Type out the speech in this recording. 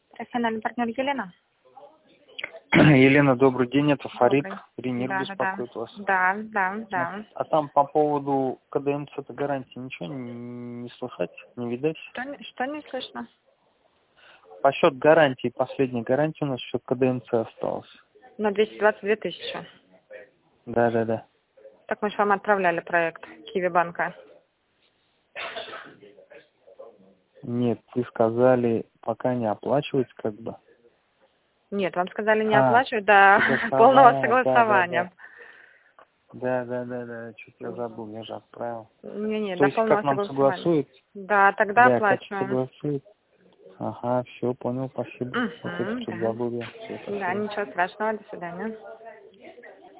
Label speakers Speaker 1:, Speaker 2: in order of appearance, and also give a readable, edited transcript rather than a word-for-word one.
Speaker 1: Профессиональный партнер Елена.
Speaker 2: Елена, добрый день, это Фарид.
Speaker 1: Добрый.
Speaker 2: Ренир
Speaker 1: Да,
Speaker 2: беспокоит вас.
Speaker 1: Да.
Speaker 2: А там по поводу КДМЦ-то гарантии ничего не слышать, не видать?
Speaker 1: Что не слышно?
Speaker 2: По счет гарантии, последней гарантии у нас счет КДМЦ осталось.
Speaker 1: На 222 тысячи.
Speaker 2: Да.
Speaker 1: Так мы же вам отправляли проект Киви банка.
Speaker 2: Нет, вы сказали, пока не оплачивать как бы.
Speaker 1: Нет, вам сказали не оплачивать до
Speaker 2: согласование,
Speaker 1: полного согласования.
Speaker 2: Да, что-то я забыл, я же отправил.
Speaker 1: Не,
Speaker 2: То
Speaker 1: до
Speaker 2: есть
Speaker 1: полного
Speaker 2: как нам
Speaker 1: согласования.
Speaker 2: согласуют?
Speaker 1: Да, тогда
Speaker 2: Да, как
Speaker 1: оплачиваем.
Speaker 2: согласуют. Ага, все, понял, спасибо. Вот это что-то
Speaker 1: Да.
Speaker 2: забыл я. Всё,
Speaker 1: Да,
Speaker 2: спасибо.
Speaker 1: ничего страшного, до свидания.